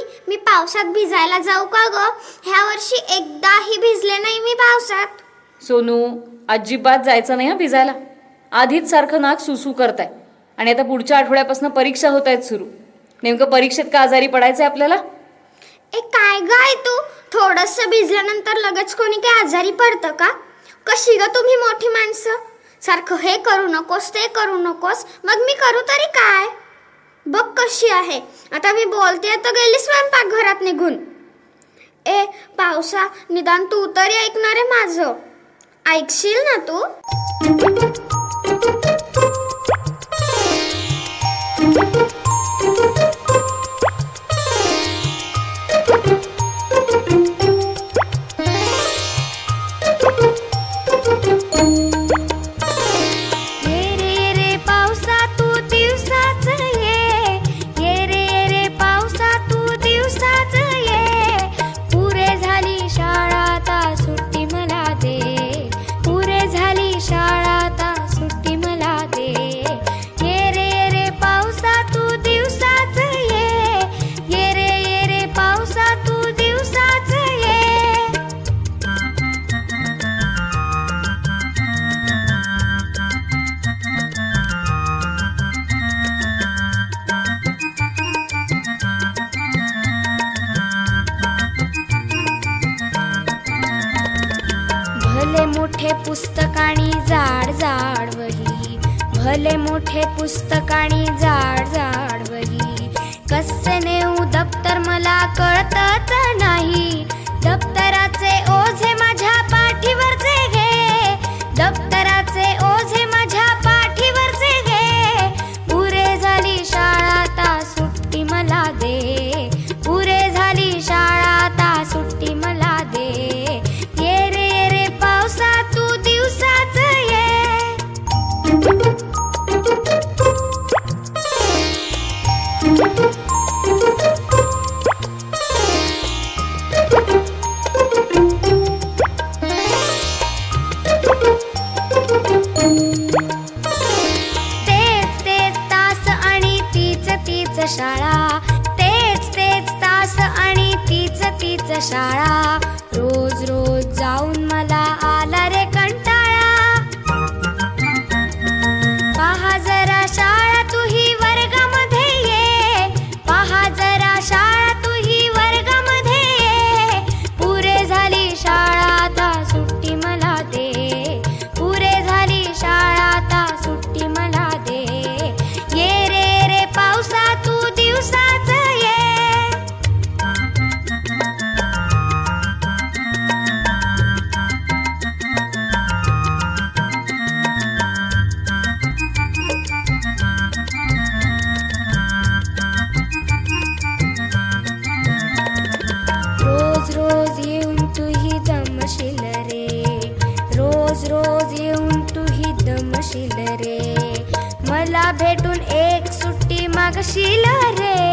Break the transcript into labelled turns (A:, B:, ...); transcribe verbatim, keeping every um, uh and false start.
A: मी पावसात भिजायला जाऊ का ग? ह्या वर्षी एकदाही भिजले नाही मी पावसात.
B: सोनू, अजिबात जायचं नाही हा भिजायला. आधीच सारखं नाक सुसू करताय आणि आता पुढच्या आठवड्यापासून परीक्षा होत आहेत सुरू. नेमकं परीक्षेत का आजारी पडायचंय आपल्याला?
A: ए काय गाय तू, थोडंसं भिजल्यानंतर लगेच कोणी काय आजारी पडतं का? कशी ग तुम्ही मोठी माणसं, सारखं हे करू नकोस ते करू नकोस, मग मी करू तरी काय? बघ कशी आहे, आता मी बोलते तर गेली स्वयंपाकघरात निघून. ए पावसा, निदान तू तरी ऐकणार आहे माझं, ऐकशील ना तू?
C: भले मोठे पुस्तकानी जाड जाड वही, भले मोठे पुस्तकानी जाड जाड वही, कसे नेऊ दप्तर मला कळतच नाही. दप्तराचे ओझे माझ्या पाठीवरचे घे, दप्तराचे ओझे माझ्या पाठीवरचे घे. पुरे झाली शाळा आता सुट्टी मला दे, पुरे झाली शाळा आता सुट्टी मला दे. ये रे ये रे पावसा तू दिवसाच ये. तेच तेच तास आणि तीच तीच शाळा, तेच तेच तास आणि तीच तीच शाळा. रोज रोज जाऊन मला आला रे कंटाळा. पहा जरा शाळा तुही वर्गामध्ये ये, पहा जरा शाळा तुही वर्गामध्ये ये. पुरे झाली शाळा आता सुट्टी मला दे, पुरे झाली शाळा आता सुट्टी मला दे. ये रे रे पावसा तू दिवसाच ये. रोज रोज येऊन तुही दमशील रे, रोज रोज येऊन तुही दमशील रे. मला भेटून एक सुट्टी मागशील रे.